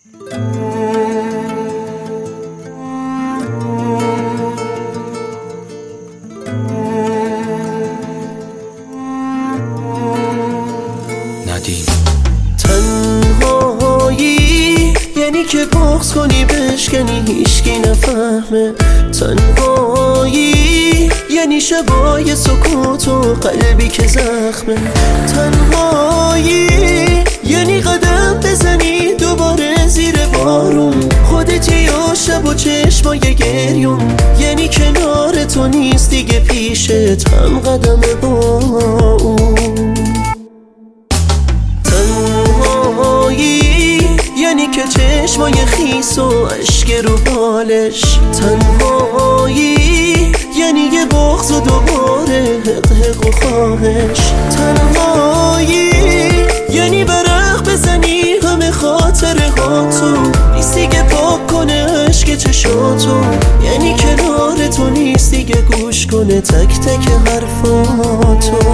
تنهایی یعنی که بغض کنی بشکنی هیچکی نفهمه. تنهایی یعنی شبای سکوت و قلبی که زخمه. تنهایی یعنی قدم بزنی دوباره زیر بارون، خودتی و شب و چشمای گریون. یعنی کنار تو نیست دیگه پیشت هم قدم با اون. تنهایی یعنی که چشمای خیس و اشک رو بالش. تنهایی یعنی یه بغض و دوباره حق و خواهش. تنهایی یعنی برق بزنی همه خاطره ها تو نیست دیگه پاک کنه عشق چشاتو. یعنی کنار تو نیست دیگه گوش کنه تک تک حرفاتو.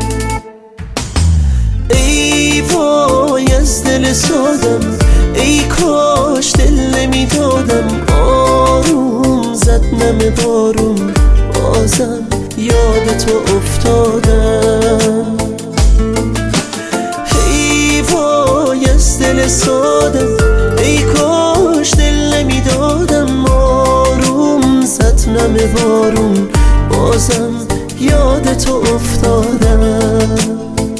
ای وای از دل سادم، ای کاش دل نمیدادم. آروم زد نم بارون، بازم یاد تو افتادم. ای وای از دل سادم، ای کاش دل نمیدادم. آروم زد نم بارون، بازم یاد تو افتادم.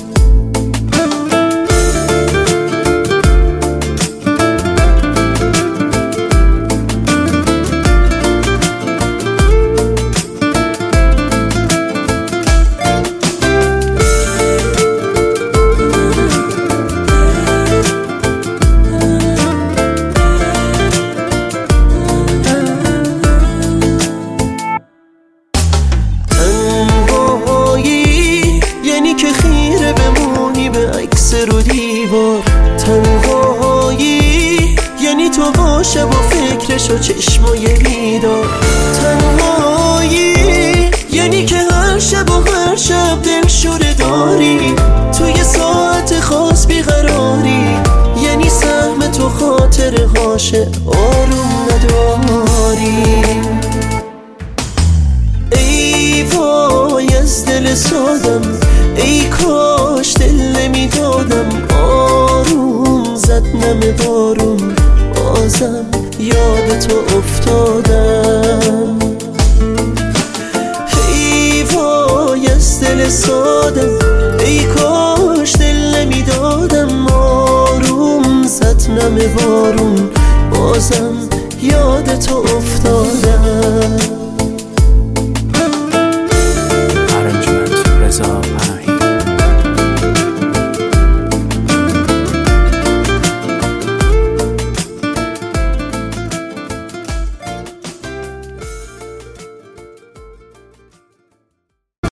که خیره بمونی به عکس رو دیوار. تنهایی یعنی تو باشه با فکرش و چشمای بیدار. تنهایی یعنی که هر شب و هر شب دلشوره داری، توی ساعت خاص بیقراری. یعنی سهم تو خاطره هاشه آروم نداری. ای وای از دل سادم، ای کاش دل نمیدادم. آروم زد نم بارون، بازم یاد تو افتادم. ای وای از دل سادم، ای کاش دل نمیدادم. آروم زد نم بارون، بازم یاد تو افتادم.